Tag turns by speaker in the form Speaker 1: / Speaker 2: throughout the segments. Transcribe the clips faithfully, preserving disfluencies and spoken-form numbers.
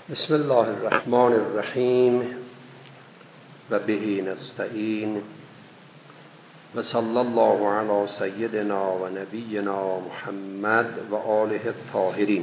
Speaker 1: بسم الله الرحمن الرحیم و به نستعین و صلی الله علی سیدنا و نبینا محمد و آله الطاهرین.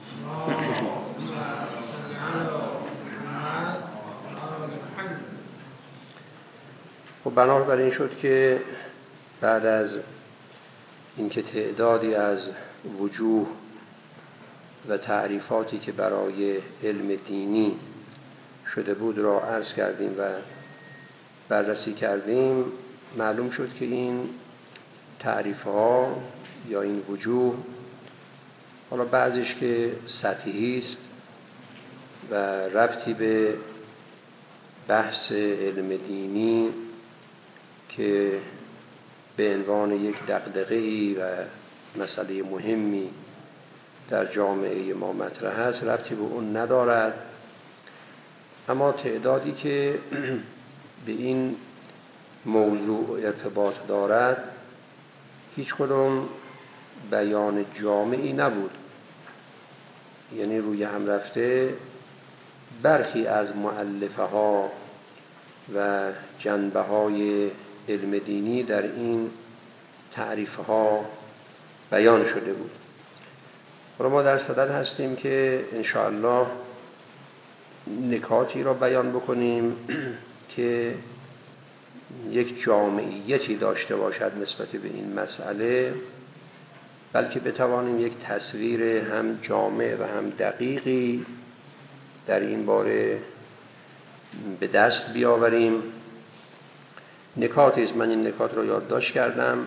Speaker 1: خب بنابراین شد که بعد از اینکه تعدادی از وجوه و تعریفاتی که برای علم دینی شده بود را عرض کردیم و بررسی کردیم، معلوم شد که این تعریفها یا این وجوه، حالا بعضیش که سطحی است و ربطی به بحث علم دینی که به عنوان یک دغدغه‌ای و مسئله مهمی در جامعه ما مطرح است، ربطی به اون ندارد. اما تعدادی که به این موضوع ارتباط دارد هیچ کدام بیان جامعی نبود، یعنی روی هم رفته برخی از مؤلفه ها و جنبه های علم دینی در این تعریف ها بیان شده بود. ما در صدد هستیم که انشاءالله نکاتی را بیان بکنیم که یک جامعیتی داشته باشد نسبت به این مسئله، بلکه بتوانیم یک تصویر هم جامع و هم دقیقی در این باره به دست بیاوریم. نکاتی است، من این نکات را یادداشت کردم،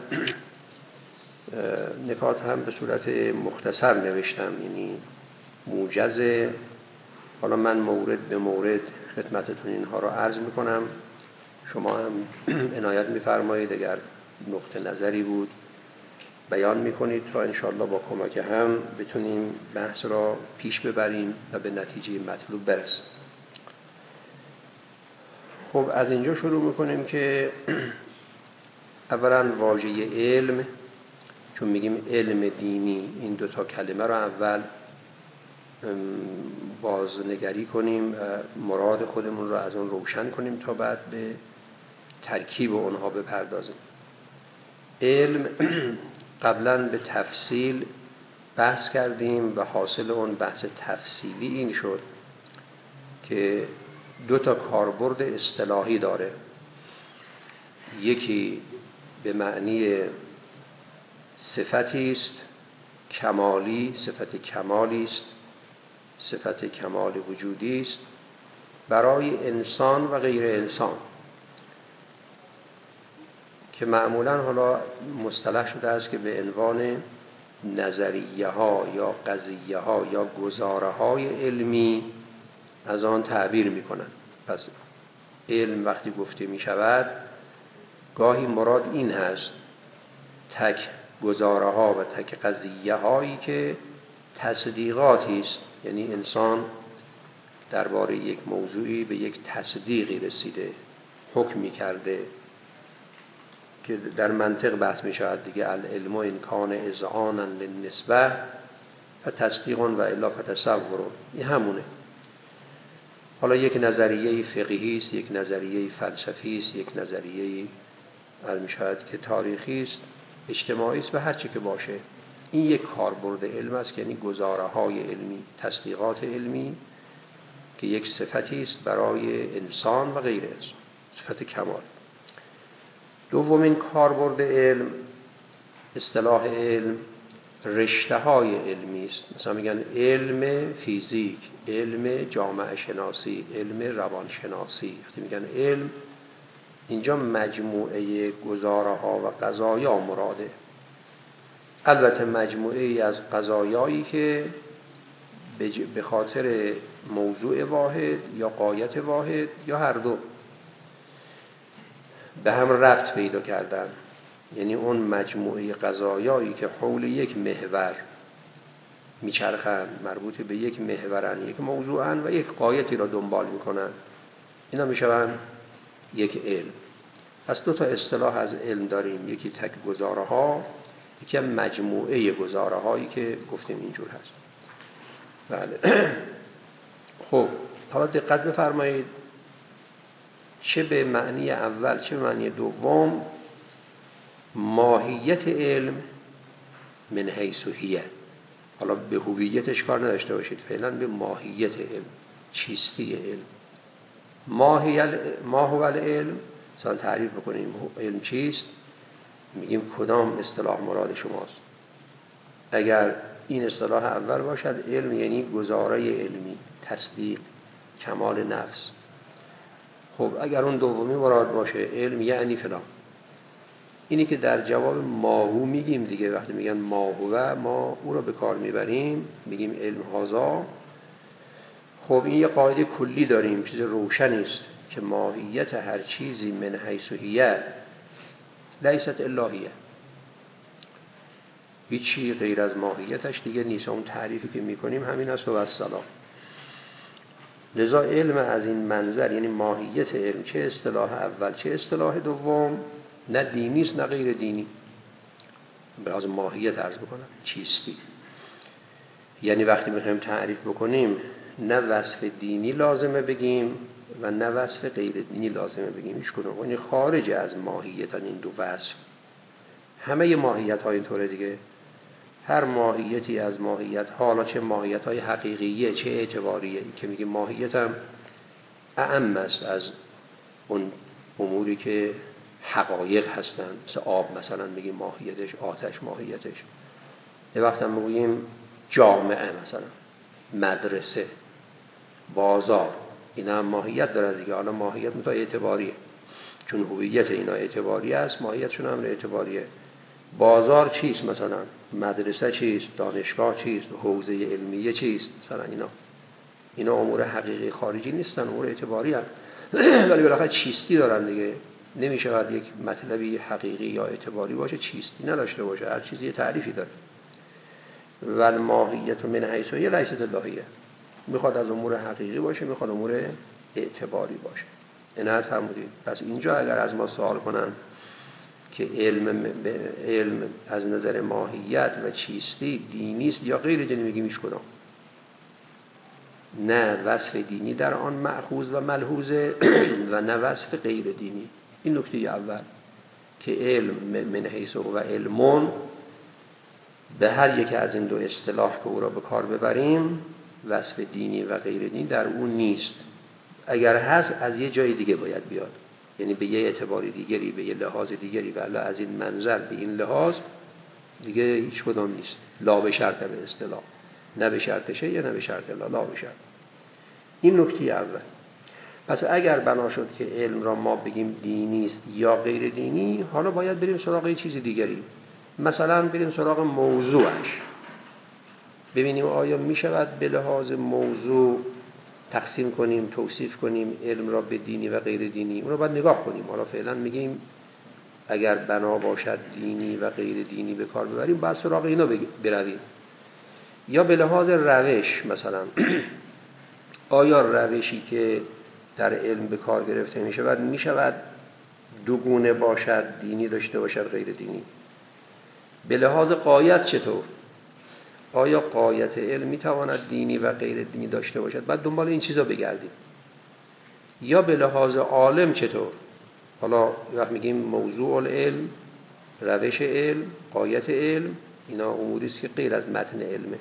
Speaker 1: نکات هم به صورت مختصر نوشتم، یعنی موجزه. حالا من مورد به مورد خدمتتون اینها را عرض میکنم، شما هم عنایت میفرمایید اگر نقطه نظری بود بیان میکنید تا انشاءالله با کمک هم بتونیم بحث را پیش ببریم و به نتیجه مطلوب برسیم. خب از اینجا شروع میکنیم که اولا واژه علم، چون میگیم علم دینی، این دو تا کلمه رو اول بازنگری کنیم و مراد خودمون رو از اون روشن کنیم تا بعد به ترکیب اونها بپردازیم. علم قبلا به تفصیل بحث کردیم و حاصل اون بحث تفصیلی این شد که دو تا کاربرد اصطلاحی داره. یکی به معنی صفتی است کمالی، صفت کمالی است، صفت کمال وجودی است برای انسان و غیر انسان، که معمولا حالا مصطلح شده است که به عنوان نظریه ها یا قضیه ها یا گزاره های علمی از آن تعبیر می کنند. پس علم وقتی گفته می شود گاهی مراد این هست تک گزاره ها و تک قضیه هایی که تصدیقاتی است، یعنی انسان درباره یک موضوعی به یک تصدیقی رسیده، حکمی کرده، که در منطق بحث می شود دیگه، العلم ان کان اذعانا للنسبه فتصدیق و الا فتصور، این همونه. حالا یک نظریه فقهی است، یک نظریه فلسفی است، یک نظریه می شود که تاریخی است، اجتماعی است و هر چی که باشه، این یک کاربرد علم است، یعنی گزاره های علمی، تصدیقات علمی که یک صفتی است برای انسان و غیر انسان، صفت کمال. دومین کاربرد علم، اصطلاح علم، رشته های علمی است. مثلا میگن علم فیزیک، علم جامعه شناسی، علم روانشناسی. وقتی میگن علم، اینجا مجموعه گزاره ها و قضایا مراده. البته مجموعه ای از قضایایی که به خاطر موضوع واحد یا غایت واحد یا هر دو به هم ربط پیدا کردن، یعنی اون مجموعه قضایایی که حول یک محور میچرخن، مربوط به یک محورن، یک موضوعن و یک غایتی را دنبال میکنن، اینا میشون یک علم. پس دو تا اصطلاح از علم داریم، یکی تک گزاره ها، یکی مجموعه گزاره هایی که گفتیم اینجور هست. بله. خب حالا دقت بفرمایید، چه به معنی اول چه به معنی دوم ماهیت علم من حیث هیه. حالا به هویتش کار نداشته باشید، فعلا به ماهیت علم، چیستی علم. ماهیت ما هو العلم، مثلا تعریف بکنیم علم چیست، میگیم کدام اصطلاح مراد شماست. اگر این اصطلاح اول باشد، علم یعنی گزاره علمی، تصدیق، کمال نفس. خب اگر اون دومی مراد باشه، علم یعنی فلان. اینی که در جواب ماهو میگیم دیگه، وقتی میگن ماهو ما او رو به کار میبریم، میگیم علم هازا. خب این یه قاعده کلی داریم، چیز روشنی است که ماهیت هر چیزی من حیث هیه لیست الا هیه، هیچی غیر از ماهیتش دیگه نیست. اون تعریفی که میکنیم همین است و السلام. لذا علم از این منظر، یعنی ماهیت علم، چه اصطلاح اول چه اصطلاح دوم، نه دینی است نه غیر دینی. به لحاظ ماهیت عرض بکنم چیستی، یعنی وقتی میخوایم تعریف بکنیم نه وصف دینی لازمه بگیم و نه وصف غیر دینی لازمه بگیم، هیچ کدوم. این خارج از ماهیت این دو وصف. همه ماهیت ها اینطوره دیگه. هر ماهیتی از ماهیت ها، حالا چه ماهیت های حقیقیه چه اعتباریه، که میگیم ماهیت هم اعم است از اون اموری که حقایق هستن. مثل آب مثلا میگیم ماهیتش، آتش ماهیتش. یه وقت هم میگیم جامعه، مثلا مدرسه، بازار، اینا هم ماهیت داره دیگه. حالا ماهیت متا اعتباریه، چون هویت اینا اعتباری است، ماهیتشون هم اعتباریه. بازار چیست مثلا، مدرسه چیست، دانشگاه چیست، حوزه علمیه چیست، مثلا اینا اینا امور حقیقی خارجی نیستن، امور اعتباری هستن. ولی بالاخره چیستی دارن دیگه. نمیشه باید یک مطلبی حقیقی یا اعتباری باشه چیستی نداشته باشه. هر چیزی یه تعریفی داره. و ماهیت من حیث هیه لیست الا هیه، میخواد از امور حقیقی باشه، میخواد امور اعتباری باشه. عنایت فرمودید. پس اینجا اگر از ما سوال کنن که علم علم از نظر ماهیت و چیستی دینی است یا غیر دینی، میگیم هیچ کدام. نه وصف دینی در آن مأخوذ و ملحوظه و نه وصف غیر دینی. این نکته اول که علم من حیث و علمون به هر یک از این دو اصطلاح که او را به کار ببریم وصف دینی و غیر دینی در اون نیست. اگر هست از یه جای دیگه باید بیاد، یعنی به یه اعتباری دیگری، به یه لحاظ دیگری. ولی از این منظر به این لحاظ دیگه هیچ کدام نیست. لا به شرط به اصطلاح، نه به شرط شیء نه به شرط لا، لا به شرط. این نکته اول. پس اگر بنا شد که علم را ما بگیم دینی است یا غیر دینی، حالا باید بریم سراغ یه چیز دیگری. مثلا بریم سراغ موضوعش، ببینیم آیا می شود به لحاظ موضوع تقسیم کنیم، توصیف کنیم علم را به دینی و غیر دینی. اون رو باید نگاه کنیم. حالا فعلا میگیم اگر بنا باشد دینی و غیر دینی به کار ببریم، باید سراغ اینا برویم. یا به لحاظ روش، مثلا آیا روشی که در علم به کار گرفته می شود می شود دو گونه باشد، دینی داشته باشد غیر دینی؟ به لحاظ غایت چطور؟ آیا غایت علم می تواند دینی و غیر دینی داشته باشد؟ بعد دنبال این چیزا بگردیم. یا به لحاظ عالم چطور؟ حالا وقت میگیم موضوع العلم، روش علم، غایت علم، اینا اموری است که غیر از متن علمه.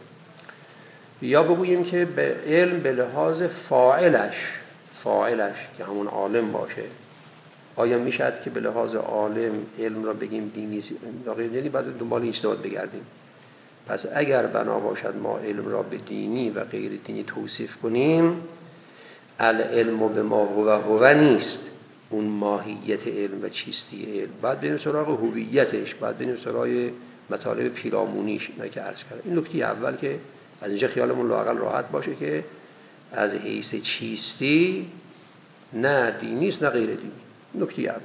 Speaker 1: یا بگوییم که به علم به لحاظ فاعلش، فاعلش که همون عالم باشه. آیا میشد که به لحاظ عالم علم را بگیم دینی یا غیر دینی؟ بعد دنبال این چیزا بگردیم. پس اگر بنا باشد ما علم را به دینی و غیر دینی توصیف کنیم، العلم به ما هو هو نیست اون ماهیت علم و چیستی علم. بعد بریم سراغ هویتش، بعد بریم سراغ مطالب پیرامونیش، اینا که عرض کردم. این نکته اول که از اینجا خیالمون لااقل راحت باشه که از حیث چیستی نه دینی است نه غیر دینی. نکته اول.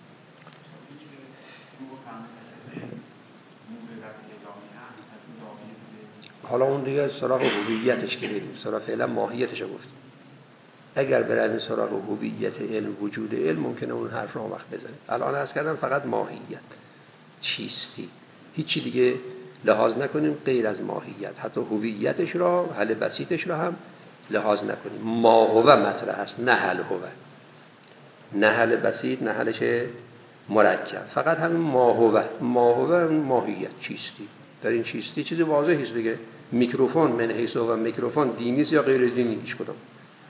Speaker 1: حالا اون دیگه سراغ هویتش که بریم، سراغ فعلا ماهیتش رو گفتیم. اگر بریم سراغ هویت علم، وجود علم، ممکنه اون حرف رو وقت بزنیم. الان عرض کردم فقط ماهیت، چیستی، هیچی دیگه لحاظ نکنیم غیر از ماهیت. حتی هویتش را، حل بسیطش را هم لحاظ نکنیم. ما هو مطرح است، نه هل هو، نه هل بسیط، نه هل چه مرکب، فقط همین ما هو. ما هو ماهیت چیستی، در این چیستی چیزی واضحی است دیگه. میکروفون من حیث هو میکروفون دینی است یا غیر دینی؟ هیچ کدام.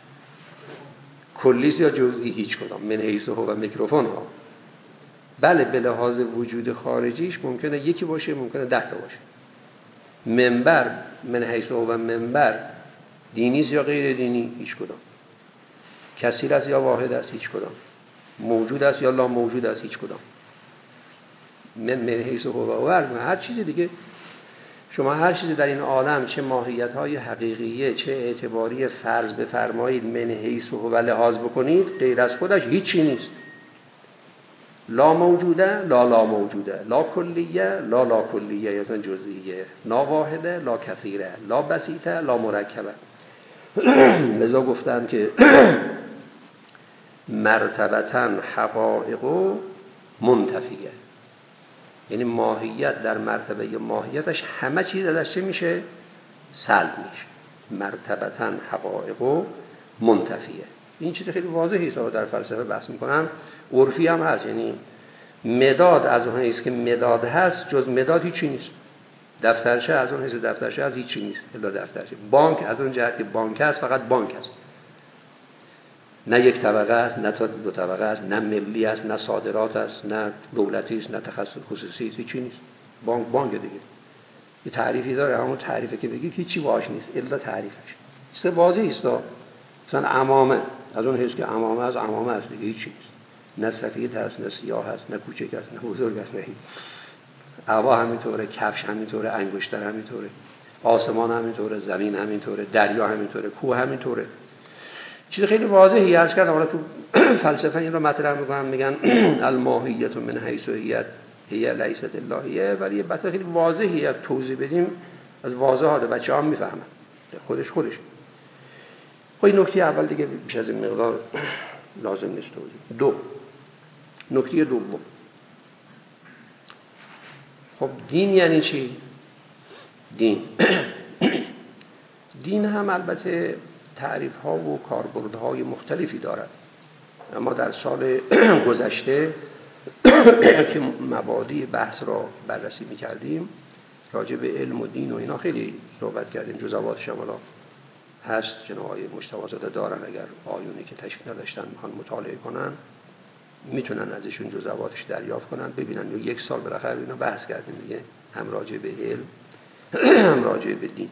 Speaker 1: کلی است یا جزئی؟ هیچ کدام. من حیث هو میکروفون ها بله به لحاظ وجود خارجیش ممکنه یکی باشه، ممکنه ده تا باشه. منبر من حیث هو منبر دینی است یا غیر دینی؟ هیچ کدام. کثیر است یا واحد است؟ هیچ کدام. موجود است یا لا موجود است؟ هیچ کدام. من من حیث هو هر چیزی دیگه. شما هر چیزی در این عالم چه ماهیت‌های حقیقیه چه اعتباری فرض بفرمایید من حیث هو لحاظ بکنید، غیر از خودش هیچی نیست. لا موجوده لا لا موجوده، لا کلیه لا لا کلیه یا جزئیه، لا واحده لا کثیره، لا بسیطه لا مرکبه. لذا گفتن که مرتبتاً حقائق منتفیه، یعنی ماهیت در مرتبه ماهیتش همه چیز ازش چه میشه؟ سلب میشه. مرتبتاً حقائق منتفیه. این چیز خیلی واضحی است در فلسفه بحث میکنم، عرفی هم هست. یعنی مداد از اون حیث که مداد هست، جز مداد هیچی نیست. دفترچه از اون حیث دفترچه هست هیچی نیست الا دفترچه. بانک از اون جهت که بانک هست فقط بانک هست، نه یک طبقه است، نه تا دو طبقه است، نه ملی است، نه صادرات است، نه دولتی است، نه تخصص خصوصی است، هیچی نیست. بانک بانک دیگه. یه تعریفی داره، همون تعریفی که بگید هیچی باهاش نیست الا تعریفش. چیز واضحی است. مثلا عمامه از اون حیث که عمامه از عمامه است دیگه هیچی نیست. نه سفید هست، نه سیاه هست، نه کوچک است، نه بزرگ است، نه هیچ. هوا همینطوره، کفش همینطوره، انگشتر همینطوره، آسمان همینطوره، زمین همینطوره، دریا همینطوره، کوه همینطوره. چیز خیلی واضحی عرض کردم. حالا تو فلسفه این رو مطرح میکنن، میگن الماهیت من حیث هیت هی لیست اللهیه، ولی یه بحث خیلی واضحی از توضیح بدیم از واضحات بچه‌ها هم میفهمن خودش خودش. خب این نکته اول دیگه بیش از این مقدار لازم نیست توضیح. دو نکته دوم، خب دین یعنی چی؟ دین دین هم البته تعریف ها و کاربردهای مختلفی دارد. اما در سال گذشته که مبادی بحث را بررسی می‌کردیم راجع به علم و دین و اینا خیلی صحبت کردیم. جزئیاتش هم هست، جناب آقای مجتبی زاده دارن، اگر آیونی که تشکیل نداشتن میخوان مطالعه کنن میتونن ازشون جزئیاتش دریافت کنن ببینن. یا یک سال بالاخره اینا بحث کردیم دیگه، هم راجع به علم هم راجع به دین.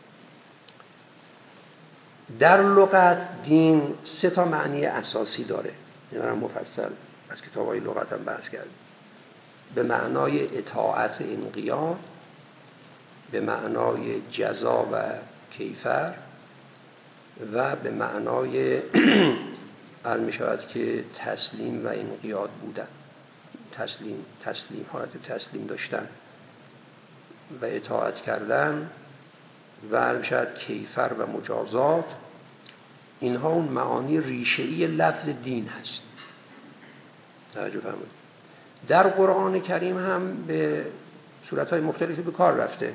Speaker 1: در لغت دین سه تا معنی اساسی داره، اینا رو مفصل از کتاب‌های لغت هم بحث کردیم. به معنای اطاعت انقیاد، به معنای جزا و کیفر، و به معنای عرض می شود که تسلیم و انقیاد بودن، تسلیم تسلیم حالت تسلیم داشتن و اطاعت کردن و عرض می شود کیفر و مجازات. اینها اون معانی ریشه‌ای لفظ دین هست. توجه فرمایید. در قرآن کریم هم به صورت‌های مختلفی به کار رفته،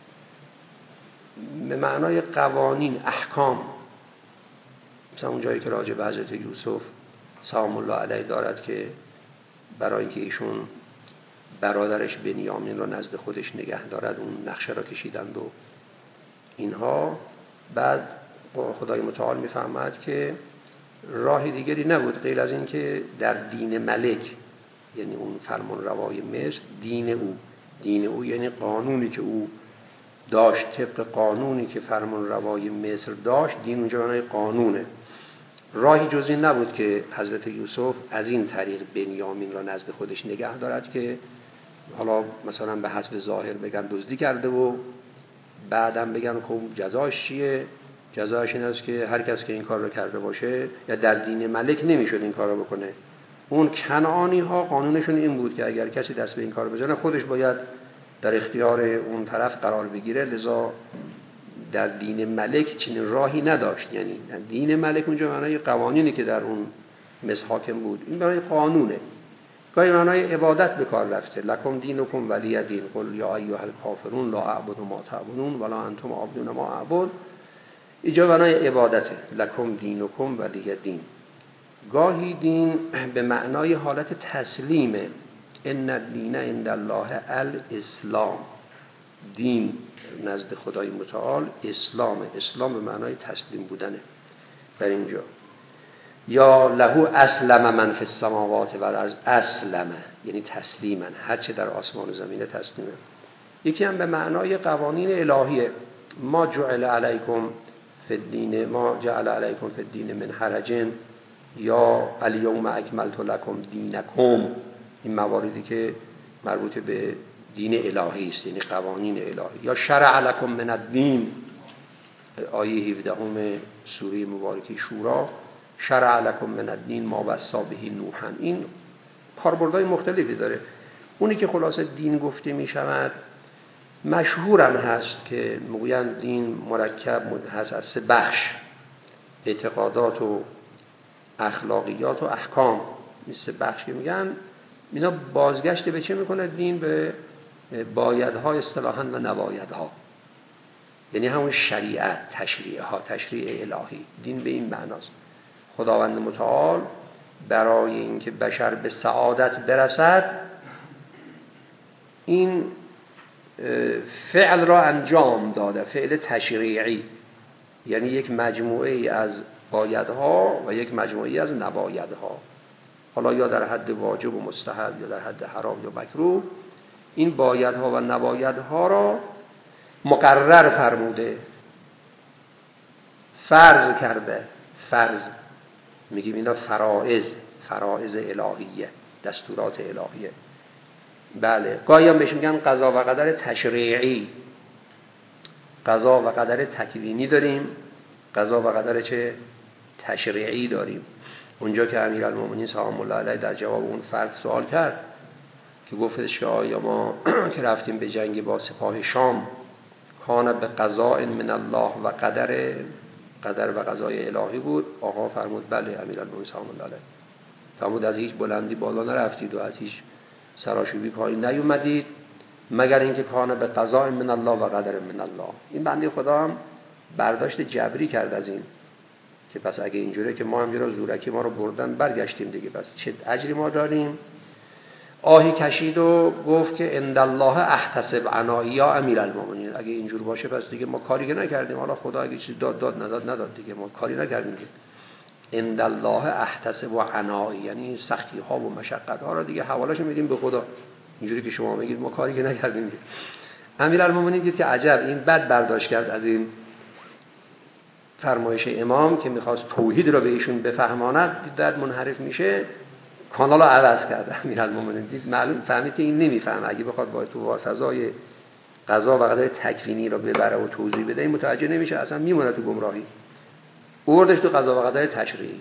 Speaker 1: به معنای قوانین، احکام. مثلا اون جایی که راجع به حضرت یوسف سلام الله علیه دارد که برای اینکه ایشون برادرش بنیامین را نزد خودش نگه دارد اون نقشه را کشیدند و اینها. بعد خدای متعال میفهمد که راه دیگری نبود غیر از این که در دین ملک، یعنی اون فرمان روای مصر، دین او دین او یعنی قانونی که او داشت، طبق قانونی که فرمان روای مصر داشت، دین اونجا معنی قانونه. راهی جز این نبود که حضرت یوسف از این طریق بنیامین را نزد خودش نگه دارد که حالا مثلا به حسب ظاهر بگن دزدی کرده و بعدم بگن خب جزاش چیه؟ جزاش این است که هر کس که این کار رو کرده باشه، یا در دین ملک نمیشد این کار رو بکنه. اون کنعانی ها قانونشون این بود که اگر کسی دست به این کار بزنه خودش باید در اختیار اون طرف قرار بگیره. لذا در دین ملک چنین راهی نداشت. یعنی دین ملک اونجا معنای قوانینی که در اون مصر حاکم بود، این معنای قانونه. گاهی معنای عبادت به کار رفته، لکم دینکم ولی دین، قل یا ایها الکافرون لا اعبد ما تعبدون ولا انتم عابدون ما اعبد. اینجا بنای عبادته، لکم دینکم ولی دین. گاهی دین به معنای حالت تسلیمه، ان الدین عند الله الاسلام، دین نزد خدای متعال اسلامه. اسلام به معنای تسلیم بودنه در اینجا. یا له اسلم من فی السماوات و الارض، اسلمه یعنی تسلیما، هر چه در آسمان و زمین تسلیمه. یکی هم به معنای قوانین الهیه، ما جعل علیکم فی الدین ما جعل علیکم فی الدین من حرج، یا الیوم اکملت لکم دینکم، این مواردی که مربوط به دین الهی است، یعنی قوانین الهی. یا شرع لکم من الدین، آیه هفده همه سوره مبارکه شورا، شرع لکم من الدین ما وصی به نوحا. این کاربردهای مختلفی داره. اونی که خلاصه دین گفته می شود مشهورم هست که میگویند دین مرکب هست از سه بخش، اعتقادات و اخلاقیات و احکام. این سه بخش که میگن اینا بازگشت به چه میکنه؟ دین به بایدها اصطلاحاً و نبایدها، یعنی همون شریعت، تشریع ها، تشریع الهی. دین به این معناست. خداوند متعال برای اینکه بشر به سعادت برسد این فعل را انجام داده، فعل تشریعی، یعنی یک مجموعه ای از بایدها و یک مجموعه ای از نبایدها، حالا یا در حد واجب و مستحب یا در حد حرام یا مکروه. این بایدها و نبایدها را مقرر فرموده، فرض کرده. فرض میگیم اینا فرائض، فرائض الهیه، دستورات الهیه. بله، گاهی هم بهش میگن قضا و قدر تشریعی. قضا و قدر تکوینی داریم، قضا و قدر چه؟ تشریعی داریم. اونجا که امیرالمومنین سلام الله علیه در جواب اون فرد سوال کرد که گفتش که آیا ما که رفتیم به جنگ با سپاه شام کان به قضاء من الله و قدر، قدر و قضای الهی بود؟ آقا فرمود بله امیرالمومنین سلام الله علیه. فرمود از هیچ بلندی بالا نرفتید و از هیچ سراشوبی پایین نیومدید مگر اینکه کان به قضاء من الله و قدر من الله. این بنده خدا هم برداشت جبری کرد از این که پس اگه اینجوره که ما هم یه زورکی ما رو بردن برگشتیم دیگه، پس چه اجری ما داریم؟ آهی کشید و گفت که عند الله احتسب عنایی یا امیرالمومنین. اگه اینجور باشه پس دیگه ما کاری که نکردیم، حالا خدا اگه چیزی داد داد نداد نداد دیگه، ما کاری نکردیم. عند الله احتسب عنایی یعنی سختی ها و مشقت ها رو دیگه حوالهش میدیم به خدا. اینجوری که شما میگید ما کاری که نکردیم. امیرالمومنین دید که عجب، این بد برداشت کرد از این فرمایش امام که میخواست توحید رو به ایشون بفهماند، دید منحرف میشه، کانال رو عوض کرد. امیرالمومنین دید معلوم فهمید که این نمیفهمه، اگه بخواد با تو واسطای قضا و قدر تکوینی رو ببره و توضیح بده این متوجه نمیشه، اصلا میمونه تو گمراهی. اوردش تو قضا و قدر تشریعی.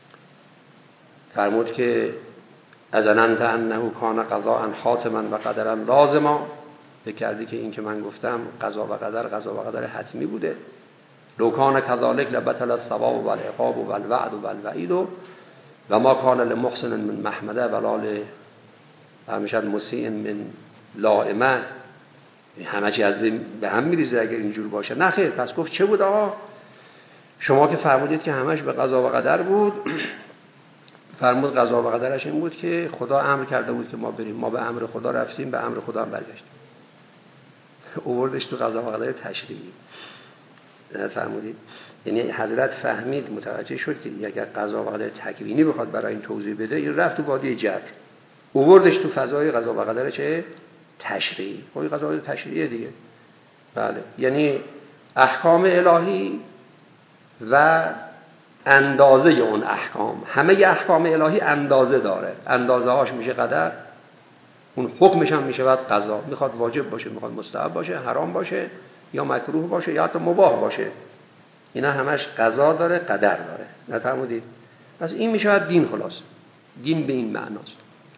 Speaker 1: فرمود که اذننت انه کان قضاء حاتما و قدرا لازما، بکردی که این که من گفتم قضا و قدر قضا و قدر حتمی بوده. لو کان کذالک لبطل الثواب و العقاب و الوعد و الوعید و ما کان لمحسن من محمده ولا لهمیشه مسیء من لائمه. همه چی از به هم میریزه اگر اینجور باشه. نه خیر. پس گفت چه بود آقا؟ شما که فرمودید که همش به قضا و قدر بود. فرمود قضا و قدرش این بود که خدا امر کرده بود که ما بریم، ما به امر خدا رفتیم، به امر خدا هم برگشتیم. اووردش تو قضا و قدر تشریعی. فرمودید یعنی حضرت فهمید، متوجه شد که اگر قضا و قدر تکوینی بخواد برای این توضیح بده، این رفت تو وادی جبر، اووردش تو فضای قضا و قدر چه؟ تشریعی. خب قضا و قدر تشریعی دیگه. بله، یعنی احکام الهی و اندازه اون احکام. همه احکام الهی اندازه داره، اندازه هاش میشه قدر، اون حکمش هم میشه بعد قضا. میخواد واجب باشه، میخواد مستحب باشه، حرام باشه یا مکروه باشه یا حتی مباح باشه، اینا همش قضا داره، قدر داره. نفهمودید؟ پس این میشه دین. خلاص دین به این معناست،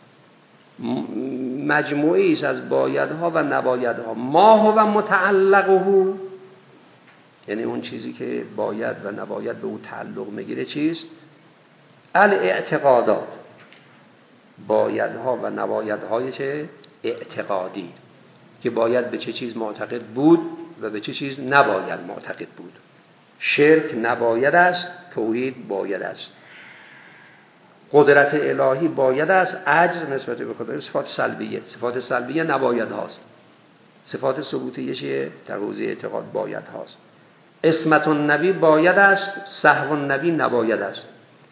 Speaker 1: مجموعه است از بایدها و نبایدها. ما هو متعلقه، یعنی اون چیزی که باید و نباید به او تعلق میگیره چیست؟ الاعتقادات، بایدها و نبایدهای چه؟ اعتقادی، که باید به چه چیز معتقد بود و به چه چیز نباید معتقد بود. شرک نباید است، توحید باید است. قدرت الهی باید است، عجز نسبت به خدا صفات سلبیه. صفات سلبیه نباید هاست. صفات ثبوتیه چیه؟ در حوزه اعتقاد باید هاست. عصمت النبی باید است، سهو النبی نباید است،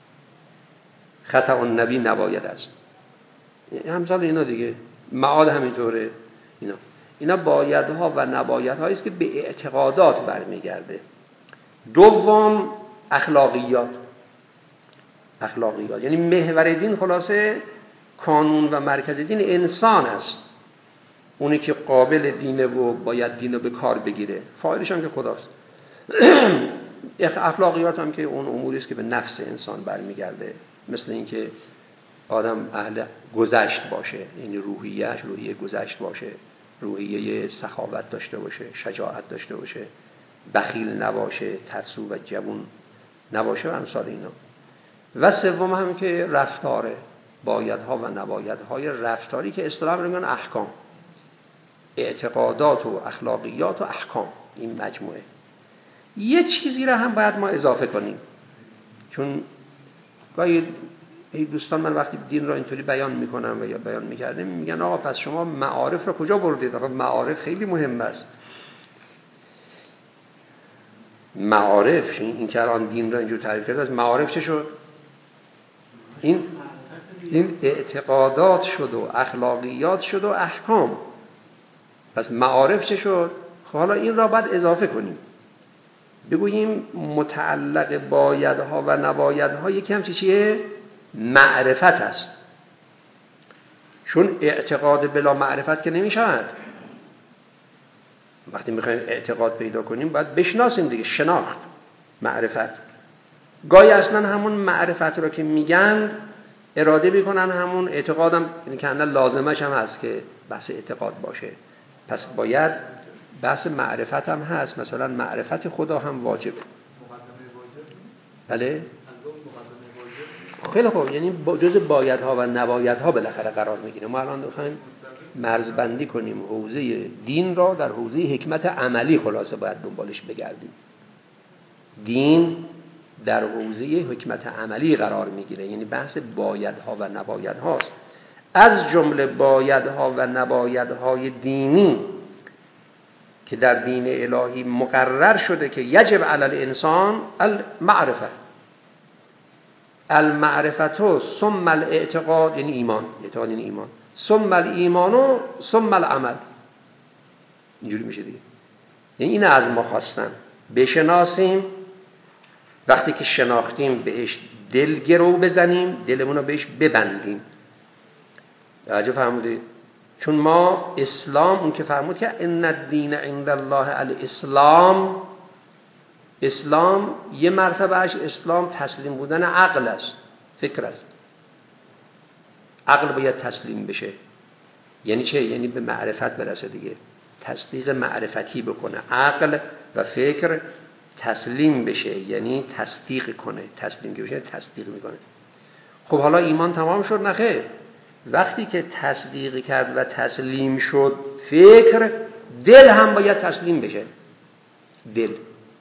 Speaker 1: خطا النبی نباید است. همسال اینا دیگه. معاد همینطوره. اینا اینا بایدها و نبایدهایی است که به اعتقادات برمیگرده. دوم اخلاقیات. اخلاقیات یعنی محور دین، خلاصه کانون و مرکز دین انسان است. اونی که قابل دینه و باید دینو به کار بگیره، فاعلش هم که خداست. اخلاقیات هم که اون اموری است که به نفس انسان برمیگرده، مثل اینکه آدم اهل گذشت باشه، یعنی روحیه‌اش روحیه گذشت باشه، روحیه سخاوت داشته باشه، شجاعت داشته باشه، بخیل نباشه، ترسو و جوون نباشه و امثال اینا. و سوم هم که رفتاره، بایدها و نبایدهای رفتاری که اصطلاحاً میگن احکام، اعتقادات و اخلاقیات و احکام، این مجموعه. یه چیزی را هم باید ما اضافه کنیم، چون گاهی دوستان من وقتی دین را اینطوری بیان میکنم و یا بیان میکردیم میگن آقا پس شما معارف را کجا بردید؟ آقا معارف خیلی مهم است. معارف این که الان دین را اینجور تعریف کرده از معارف چه شد؟ این این اعتقادات شد و اخلاقیات شد و احکام. پس معارف چه شد؟ خب حالا این را باید اضافه کنیم، بگوییم متعلق بایدها و نبایدها یکی هم چیه؟ معرفت است. چون اعتقاد بلا معرفت که نمی شود. وقتی میخوایم اعتقاد پیدا کنیم باید بشناسیم دیگه، شناخت، معرفت. گاهی اصلا همون معرفت رو که میگن اراده میکنن همون اعتقادم، یعنی که اصلا لازمش هم هست که بحث اعتقاد باشه. پس باید بحث معرفت هم هست، مثلا معرفت خدا هم واجبه. بله؟ خیلی خوب، یعنی جز بایدها و نبایدها بالاخره قرار میگیره. ما الان میخوایم مرزبندی کنیم حوزه دین را در حوزه حکمت عملی، خلاصه باید دنبالش بگردیم. دین در حوزه حکمت عملی قرار میگیره، یعنی بحث بایدها و نبایدهاست. از جمله بایدها و نبایدهای دینی که در دین الهی مقرر شده که یجب علی الانسان المعرفه، المعرفت ثم الاعتقاد، یعنی ایمان، اعتقاد یعنی ایمان، ثم الایمان و ثم العمل. اینجوری میشه دیگه. یعنی این از ما خواستن بشناسیم، وقتی که شناختیم بهش دل گرو بزنیم، دلمون رو بهش ببندیم. توجه فرمودید؟ چون ما اسلام، اون که فرمود که ان الدین عند الله الاسلام، اسلام یه مرتبهش اسلام تسلیم بودن عقل است، فکر است. عقل باید تسلیم بشه. یعنی چه؟ یعنی به معرفت برسه دیگه، تصدیق معرفتی بکنه. عقل و فکر تسلیم بشه یعنی تصدیق کنه، تسلیم که بشه تصدیق میکنه. خب حالا ایمان تمام شد؟ نه خیر. وقتی که تصدیق کرد و تسلیم شد فکر، دل هم باید تسلیم بشه. دل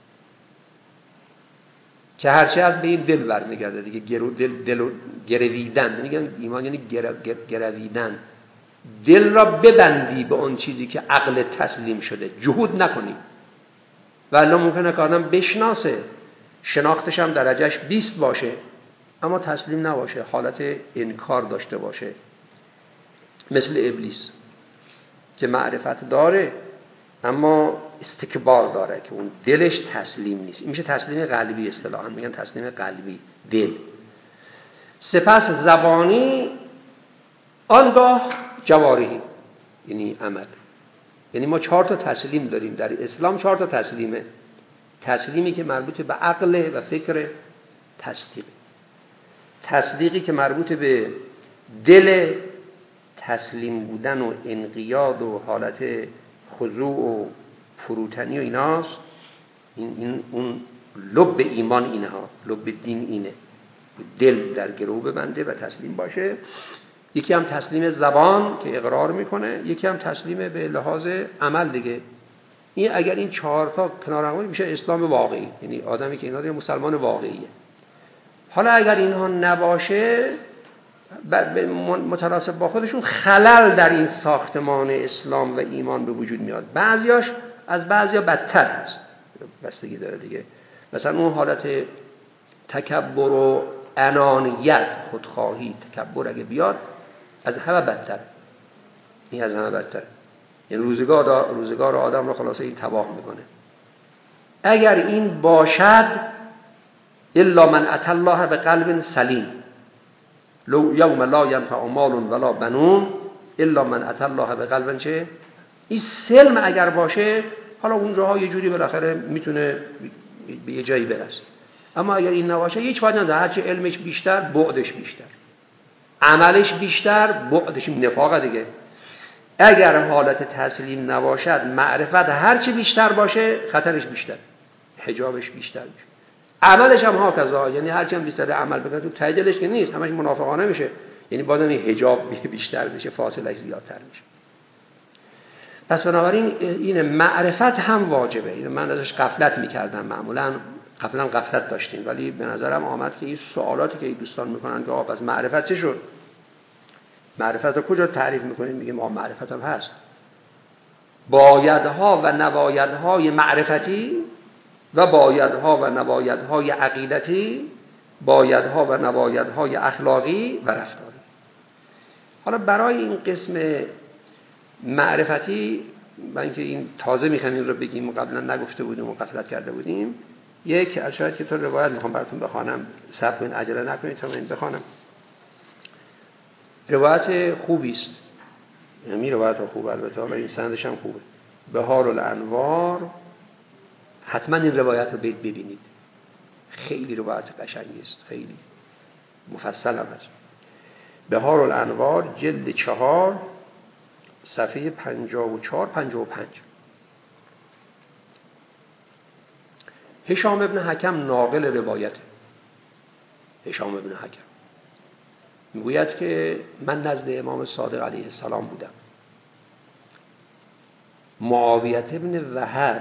Speaker 1: که هرچی از به این دل برمیگرده دیگه، گرو دل دل گرویدن، میگن ایمان یعنی گر گرویدن. دل را ببندی به اون چیزی که عقل تسلیم شده، جهود نکنی. ولی ممکنه که آدم بشناسه، شناختش هم درجهش بیست باشه، اما تسلیم نباشه، حالت انکار داشته باشه. مثل ابلیس که معرفت داره اما استکبار داره که اون دلش تسلیم نیست. این میشه تسلیم قلبی، اصطلاحاً میگن تسلیم قلبی، دل. سپس زبانی، آنگاه جوارحی، یعنی عمل. یعنی ما چهار تا تسلیم داریم در اسلام، چهار تا تسلیمه. تسلیمی که مربوط به عقل و فکر، تصدیق. تصدیقی که مربوط به دل، تسلیم بودن و انقیاد و حالت خضوع و فروتنی و ایناست. این, این اون لب ایمان اینه ها، لب دین اینه، دل در گرو ببنده و تسلیم باشه. یکی هم تسلیم زبان که اقرار میکنه، یکی هم تسلیم به لحاظ عمل دیگه. این اگر این چهار تا کنار هم میشه اسلام واقعی، یعنی آدمی که اینا دیگه مسلمان واقعیه. حالا اگر اینها نباشه متناسب با خودشون خلل در این ساختمان اسلام و ایمان به وجود میاد. بعضیاش از بعضیا بدتر هست، بستگی داره دیگه. مثلا اون حالت تکبر و انانیت، خودخواهی، تکبر اگه بیاد از همه بدتر، این از همه بدتر، یعنی روزگار روزگار آدم رو خلاصه این تباه میکنه. اگر این باشد الا من اتى الله بقلب سلیم لو یوم لا ینفع مال ولا بنون الا من اتى الله بقلب چه؟ این سلم اگر باشه، حالا اونجاها یه جوری بالاخره میتونه به یه جایی برسه. اما اگر این نباشه هیچ فایده نداره. هرچی علمش بیشتر بعدش بیشتر، عملش بیشتر بعدش نفاق دیگه. اگر حالت تسلیم نباشد، معرفت هرچی بیشتر باشه خطرش بیشتر، حجابش بیشتر میشه، عملش هم هاکذا. یعنی هرچی هم بیشتر عمل بکنه تو ته دلش که نیست، همش منافقانه میشه، یعنی بازم این حجاب بیشتر میشه، فاصله زیادتر میشه. پس بنابراین این معرفت هم واجبه. این من ازش غفلت میکردم، معمولا قبلا غفلت داشتیم، ولی به نظرم آمد که این سوالاتی که این دوستان میکنن که آقا پس معرفت چه شد؟ معرفت رو کجا تعریف میکنیم؟ میگیم آقا معرفت هم هست، بایدها و نبایدهای معرفتی و بایدها و نبایدهای عقیدتی، بایدها و نبایدهای اخلاقی و رفتاری. حالا برای این قسم معرفتی، با اینکه این تازه میخوایم این رو بگیم و قبلا نگفته بودیم و غفلت کرده بودیم، یک اشاره که تو روایت میخوام براتون بخوانم، صبر کنید عجله نکنید تا من بخوانم. روایت خوبی است، یعنی روایت خوبه البته، ولی این سندش هم خوبه. بهار الانوار، حتما این روایت رو ببینید، خیلی روایت قشنگی است، خیلی مفصل هم است. بهار الانوار جلد چهار صفحه پنجاه و چهار پنجاه و پنج. هشام ابن حکم ناقل روایت. هشام ابن حکم میگوید که من نزد امام صادق علیه السلام بودم. معاویه ابن وهب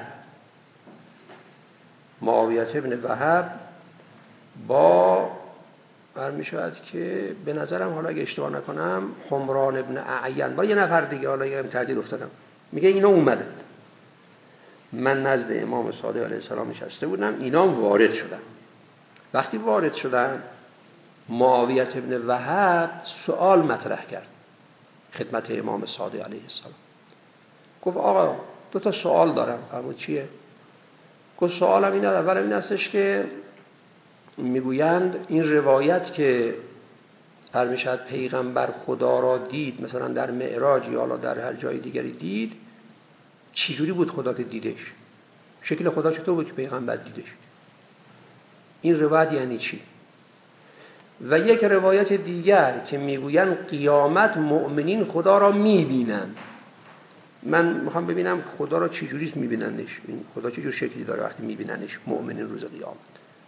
Speaker 1: معاویه ابن وهب با برمی شود که به نظرم، حالا اگه اشتباه نکنم، حمران ابن اعین با یه نفر دیگه، حالا یه تردید افتادم، میگه اینا اومدن، من نزد امام صادق علیه السلام نشسته بودم، اینا وارد شدن. وقتی وارد شدن، معاویه ابن وهب سوال مطرح کرد خدمت امام صادق علیه السلام. گفت آقا دو تا سوال دارم. اما چیه؟ گفت سوالم اینه، اول این هستش که میگویند این روایت که فرمایشات پیغمبر خدا را دید، مثلا در معراج یا در هر جای دیگری دید، چجوری بود خدا که دیدش؟ شکل خدا چطور بود که پیغمبر دیدش؟ این روایت یعنی چی؟ و یک روایت دیگر که میگویند قیامت مؤمنین خدا را میبینند. من میخوام ببینم خدا را چجوری میبینندش، این خدا چجور شکلی داره وقتی میبینندش مؤمنین روز قیامت.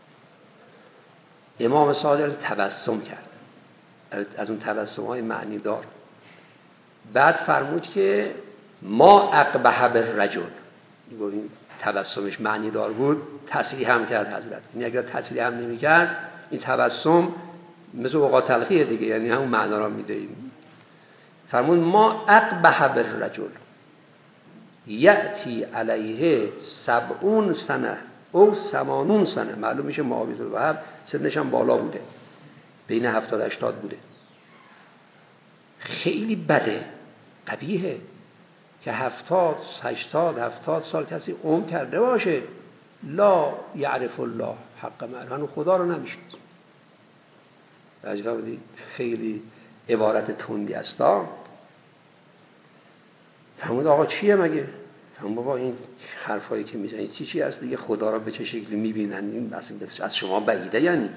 Speaker 1: امام صادق تبسم کرد، از اون تبسم های معنی دار. بعد فرمود که ما اقبح بالرجل، این تبسمش معنی دار بود، تصریح هم کرد حضرت. این اگر تصریح هم نمی کرد، این تبسم مثل اوقات تلخیه دیگه، یعنی همون معنا را میدهیم. فرمود ما اقبح بالرجل یأتی علیه سبعون سنه او ثمانون سنه. معلوم میشه معاویه بن وهب سنش هم بالا بوده، بین هفتاد هشتاد بوده. خیلی بده، قبیحه که هفتاد هشتاد هفتاد سال کسی عمر کرده باشه لا یعرف الله حق معرفت، خدا رو نمیشناسه. عجیبه بودی، خیلی عبارت تندی است. فرمود آقا چیه مگه؟ فرمود بابا این حرفایی که میزنید چی چی هست دیگه؟ خدا را به چه شکلی میبینن؟ این از شما بعیده یعنی.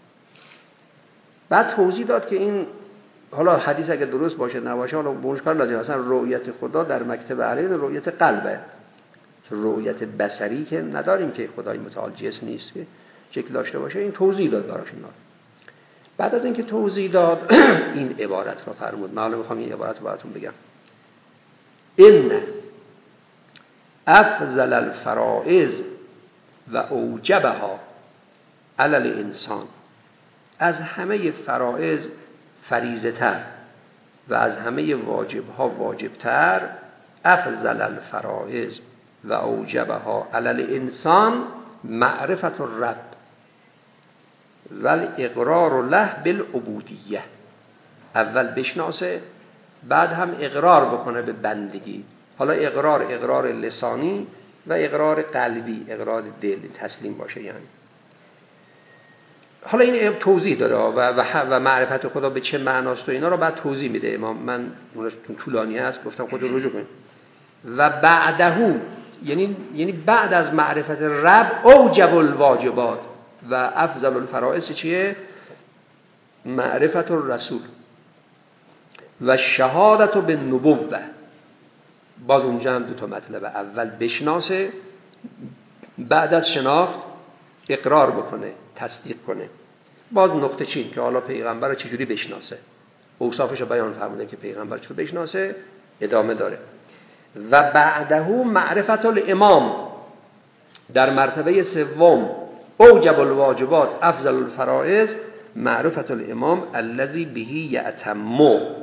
Speaker 1: بعد توضیح داد که این، حالا حدیث اگه درست باشه نباشه حالا بونش کار لازم، اصلا رؤیت خدا در مکتب علی رؤیت قلبه، رؤیت بصری که نداریم که خدای متعال جسم نیست که شکل داشته باشه. این توضیح داد براش اینا. بعد از اینکه توضیح داد این عبارت رو فرمود. معلومه میخوام این عبارت رو براتون بگم. ان افضل الفرائض و اوجبها علی الانسان، از همه فرائض فریضه تر و از همه واجب ها واجب تر، افضل الفرائض و اوجبها علی الانسان معرفت الرب و الاقرار له بالعبودیه. اول بشناسه، بعد هم اقرار بکنه به بندگی. حالا اقرار اقرار لسانی و اقرار قلبی، اقرار دل، تسلیم باشه. یعنی حالا این توضیح داره و, و, و معرفت خدا به چه معناست و اینا رو بعد توضیح میده امام. من اونش طولانی هست، گفتم خود رو رجوع کنید. و بعدهو یعنی یعنی بعد از معرفت رب اوجب الواجبات و افضل الفرائض چیه؟ معرفت الرسول و شهادت به نبوه. باز اونجا هم دو تا مطلب، اول بشناسه، بعد از شناخت اقرار بکنه، تصدیق کنه. باز نقطه چین که حالا پیغمبر رو چجوری بشناسه، اوصافش رو بیان فرموده که پیغمبر چجوری بشناسه، ادامه داره. و بعدهو معرفت الامام، در مرتبه سوم اوجب الواجبات افضل الفرائض معرفت الامام الذي به یأتم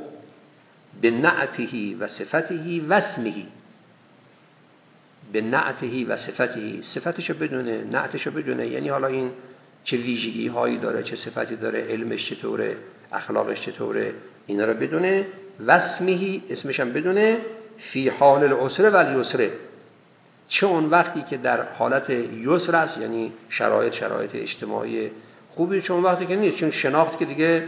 Speaker 1: بنعته و صفته و اسمه. بنعته و صفته، صفتشو بدونه، نعتشو بدونه، یعنی حالا این چه ویژگی هایی داره، چه صفتی داره، علمش چطوره، اخلاقش چطوره، اینا رو بدونه. و اسمه، اسمش هم بدونه. فی حال العسر و الیسر، چه اون وقتی که در حالت یسر است، یعنی شرایط شرایط اجتماعی خوبی، چه اون وقتی که نیست، چون شناخت که دیگه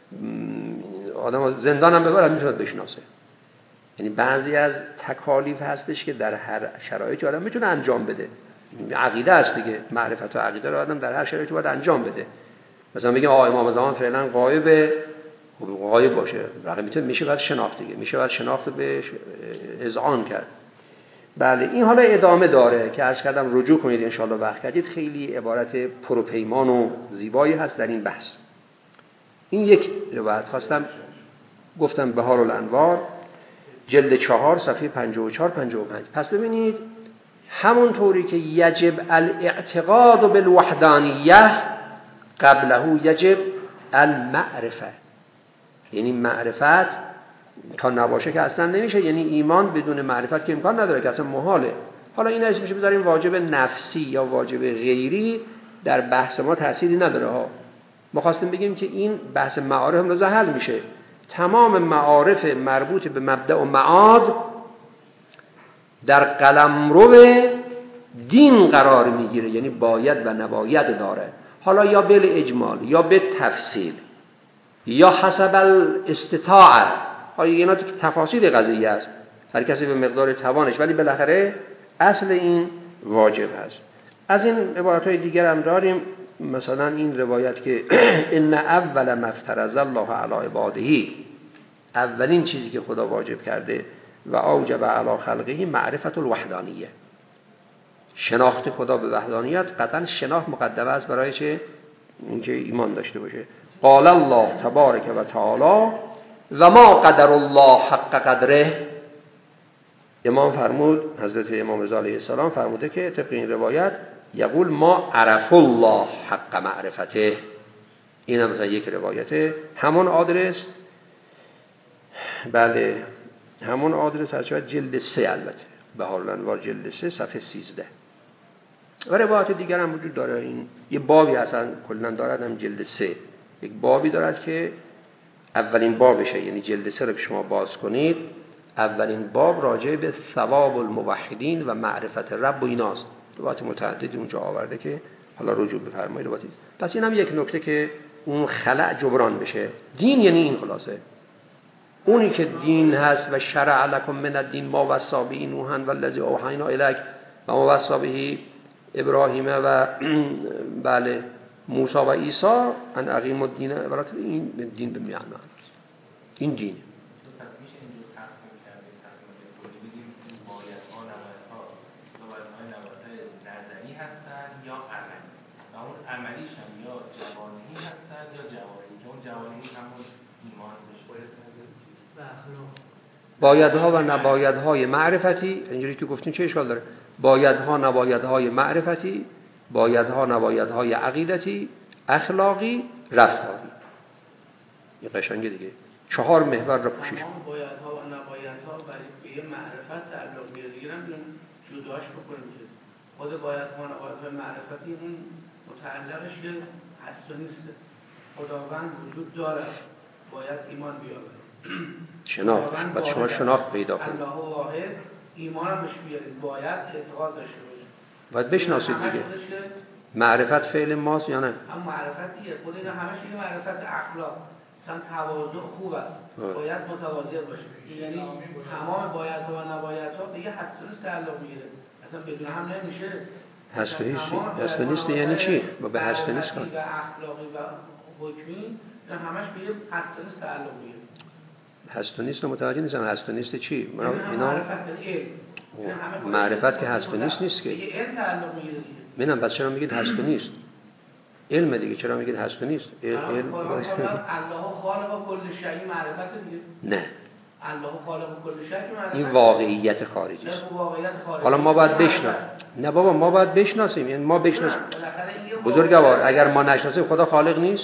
Speaker 1: آدم زندان هم ببرد میتونه بشناسه. یعنی بعضی از تکالیف هستش که در هر شرایطی آدم میتونه انجام بده. عقیده است دیگه، معرفت و عقیده رو آدم در هر شرایطی باید انجام بده. مثلا بگیم آقا امام زمان فعلا غایبه، خب غایب باشه، واقعا میتونه میشه بعد شناخت دیگه، میشه بعد شناخت به اذعان کرد. بله این حالا ادامه داره که عرض کردم رجوع کنید ان شاءالله وقت کردید. خیلی عبارت پروپیمان و زیبایی هست در این بحث. این یک روایت خواستم گفتم، بهار الانوار جلد چهار صفحه پنجاه و چهار پنجاه و پنج. پس ببینید همون طوری که یجب الاعتقاد بالوحدانیه قبله یجب المعرفه، یعنی معرفت تا نباشه که اصلا نمیشه، یعنی ایمان بدون معرفت که امکان نداره، که اصلا محاله. حالا این اسمش بذاریم واجب نفسی یا واجب غیری، در بحث ما تأثیری نداره ها. ما خواستیم بگیم که این بحث معارف هم روزه حل میشه. تمام معارف مربوط به مبدأ و معاد در قلمرو دین قرار میگیره، یعنی باید و نباید داره. حالا یا بل اجمال یا به تفصیل یا حسب الاستطاعت، های اینا تفاصیل قضیه است، هر کسی به مقدار توانش، ولی بالاخره اصل این واجب هست. از این عبارتهای دیگر هم داریم، مثلا این روایت که ان اول ما افترض الله علی عباده، اولین چیزی که خدا واجب کرده و اوجب علی خلقه معرفت الوحدانیه، شناخت خدا به وحدانیت. قطعا شناخت مقدمه است برای چه؟ اینکه ایمان داشته باشه. قال الله تبارک و تعالی و ما قدر الله حق قدره. امام فرمود، حضرت امام رضا علیه السلام فرموده که طبق این روایت یقول ما عرف الله حق معرفته. این هم مثلا یک روایته، همون آدرس، بله همون آدرس هست، جلد سه، البته بهار الانوار جلد سه صفحه سیزده. و روایت دیگر هم وجود داره. این یه بابی اصلا کلا دارد، هم جلد سه یک بابی دارد که اولین بابشه، یعنی جلد سه رو که شما باز کنید اولین باب راجع به ثواب الموحدین و معرفت رب و ایناست. روایت متعددی اونجا آورده که حالا رجوع بفرمایید روایت. پس این هم یک نکته که اون خلأ جبران بشه. دین یعنی این خلاصه، اونی که دین هست و شرع لکم من الدین ما وصی به نوح و الذی اوحینا الیک و ما وصی به ابراهیم و بله موسی و عیسی ان اقیموا الدین. عبارت این دین به معنا این دین.
Speaker 2: عملیش هم یا جوانی هستن یا جوانی، چون جوانی همون ایمان و اخلاق.
Speaker 1: بایدها و نبایدهای معرفتی، اینجوری که گفتیم چه اشکال داره؟ بایدها نبایدهای معرفتی، بایدها نبایدهای عقیدتی، اخلاقی، رفتاری. این قشنگه دیگه. چهار محور رو پوشش.
Speaker 2: تمام بایدها و نبایدها برای به معرفت تعلق میگیره، نمیدونم جداش بکنیم که خود بایدها و نبایدهای معرفتی اون متعلقش که هست و نیسته. خداوند وجود داره، باید ایمان بیاره.
Speaker 1: شناخت، بعد شما شناخت پیدا کنید.
Speaker 2: الله واحد، ایمان هم بهش بیارید، باید اعتقاد داشته باشید.
Speaker 1: باید بشناسید دیگه. معرفت فعل ماست یا نه؟
Speaker 2: هم معرفتیه، خود اینا همش این معرفت اخلاق. مثلا تواضع خوب است، باید متواضع باشه. یعنی تمام بایدها و نبایدها به یه حدس و نیست تعلق میگیره. اصلا بدون هم نمیشه.
Speaker 1: حدس و نیست، حدس و نیست یعنی چی؟ با به حدس و نیست کن.
Speaker 2: و اخلاقی و حکمی اینا همش به یه حدس و نیست تعلق میگیره.
Speaker 1: حدس و نیست رو متوجه نیستم. حدس و نیست چی؟
Speaker 2: اینا
Speaker 1: معرفت که حدس و نیست نیست که.
Speaker 2: به یه علم تعلق میگیره.
Speaker 1: منم پس چرا میگید حدس و نیست؟ علم دیگه، چرا میگید هست و نیست؟ علم
Speaker 2: الله خالق کل شیء معرفت دیگه.
Speaker 1: نه،
Speaker 2: الله خالق کل شیء معرفت
Speaker 1: این واقعیت خارجی است.
Speaker 2: واقعیت خارجی.
Speaker 1: حالا ما باید بشناسیم. نه بابا، ما باید بشناسیم. یعنی ما بشناسیم. بزرگوار، اگر ما نشناسیم خدا خالق نیست؟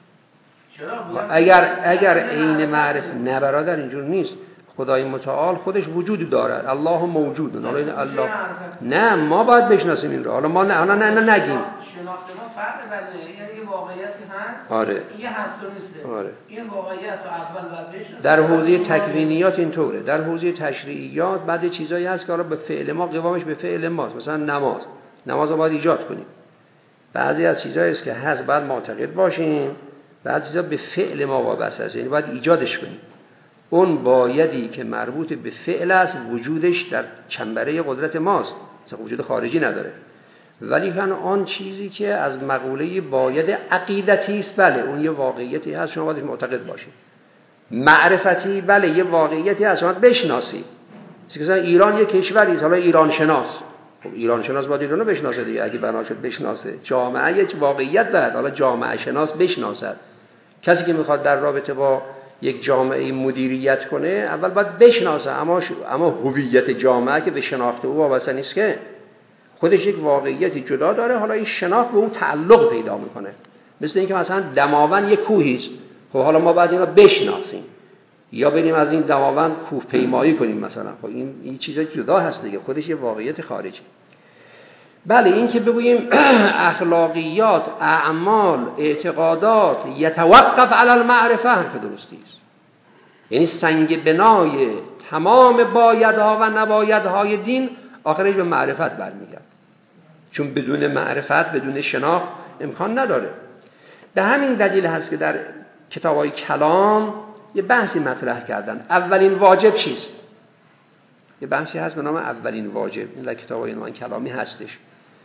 Speaker 2: چرا؟
Speaker 1: اگر اگر عین معرفت، نه برادر اینجور نیست. خدای متعال خودش وجود دارد. الله موجود. حالا این الله، نه ما باید بشناسیم این رو. حالا ما نه نه نه نگیم.
Speaker 2: شناخت ما فرق بده، یعنی یه واقعیتی هست.
Speaker 1: آره.
Speaker 2: این هست و نیست.
Speaker 1: آره.
Speaker 2: این واقعیت رو اول باید بشناسیم.
Speaker 1: در حوزه تکوینیات اینطوره. در حوزه تشریعیات بعد چیزایی هست که حالا به فعل ما قوامش به فعل ماست. مثلا نماز. نماز رو باید ایجاد کنیم. بعضی از چیزایی است که هست بعد معتقد باشیم. بعضی چیزا به فعل ما وابسته است. یعنی باید ایجادش کنیم. اون بایدی که مربوط به فعل است وجودش در چنبره قدرت ماست، مثلا وجود خارجی نداره. ولی کن آن چیزی که از مقوله باید عقیدتی است، بله اون یه واقعیتی هست شما باید معتقد باشید. معرفتی، بله یه واقعیتی هست شما بشناسید. مثلا ایران یه کشوری است، حالا ایران شناس، خب ایران شناس باید ایرانو بشناسه دیگه، اگه بنا شد بشناسه. جامعه یک واقعیت داره، حالا جامعه شناس بشناسد. کسی که میخواد در رابطه با یک جامعه مدیریت کنه اول باید بشناسه، اما اما هویت جامعه که به شناخت او وابسته نیست که، خودش یک واقعیتی جدا داره. حالا این شناخت به اون تعلق پیدا میکنه. مثل اینکه مثلا دماوند یک کوهی است، خب حالا ما باید اینو بشناسیم یا بریم از این دماوند کوه پیمایی کنیم مثلا. خب این این چیزا جدا هست دیگه، خودش یه واقعیت خارجی. بله این که بگوییم اخلاقیات، اعمال، اعتقادات یتوقف علی المعرفه هم که درستی است. یعنی سنگ بنای تمام بایدها و نبایدهای دین آخرش به معرفت برمیگرد، چون بدون معرفت، بدون شناخت امکان نداره. به همین دلیل هست که در کتاب‌های کلام یه بحثی مطرح کردن. اولین واجب چیست؟ یه بحثی هست به نام اولین واجب، این در کتاب‌های عنوان کلامی هستش.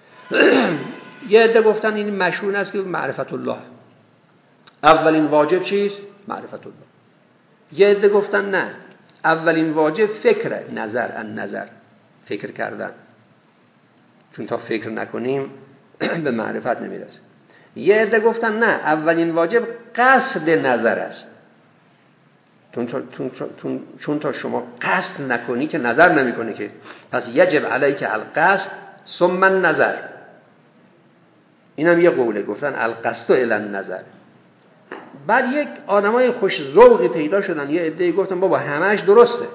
Speaker 1: یه عده گفتن این مشهور است که معرفت الله. اولین واجب چیست؟ معرفت الله. یه عده گفتن نه، اولین واجب فکر، نظر، ان نظر، فکر کردن، چون تا فکر نکنیم به معرفت نمیرسه. یه عده گفتن نه، اولین واجب قصد نظر است، چون چون چون چون تا شما قصد نکنی که نظر نمیکنی که، پس یجب علیک القصد ثم النظر. اینم یه قوله، گفتن القصد الی النظر. بعد یک آدمای خوش ذوقی پیدا شدن، یه عده‌ای گفتن بابا همش درسته.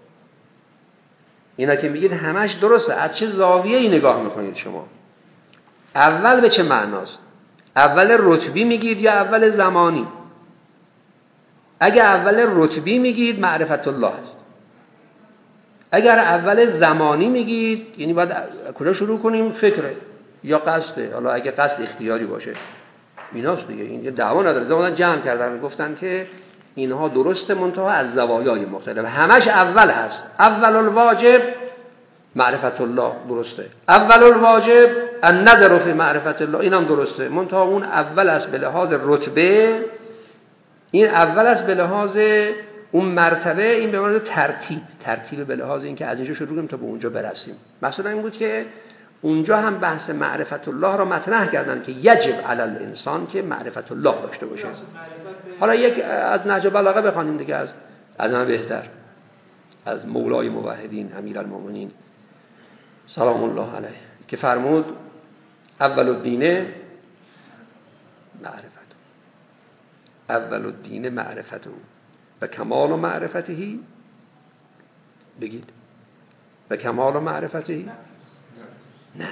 Speaker 1: اینا که میگید همش درسته، از چه زاویه‌ای نگاه میکنید شما؟ اول به چه معناست؟ اول رتبی میگید یا اول زمانی؟ اگر اول رتبی میگید معرفت الله است. اگر اول زمانی میگید یعنی باید کجا شروع کنیم؟ فکره یا قصده. حالا اگه قصد اختیاری باشه ایناست دیگه، این دعوا نداره. زمان جمع کردن گفتن که اینها درسته منتها از زوایای مختلف، همش اول هست. اول الواجب معرفت الله درسته، اول الواجب النظر فی معرفت الله اینم درسته، منتها اون اول است به لحاظ رتبه، این اول است به لحاظ اون مرتبه، این به معنی ترتیب، ترتیب به لحاظ اینکه از اینجا شروع کنیم تا به اونجا برسیم. مثلا این بود که اونجا هم بحث معرفت الله را مطرح کردن که یجب علی الانسان که معرفت الله داشته باشه. حالا یک از نهج بلاغه بخوانیم دیگه، از از من بهتر. از مولای موحدین امیرالمومنین سلام الله علیه که فرمود اول الدین معرفت، اول الدین معرفت او و کمال و معرفته، بگید و کمال و معرفته، نه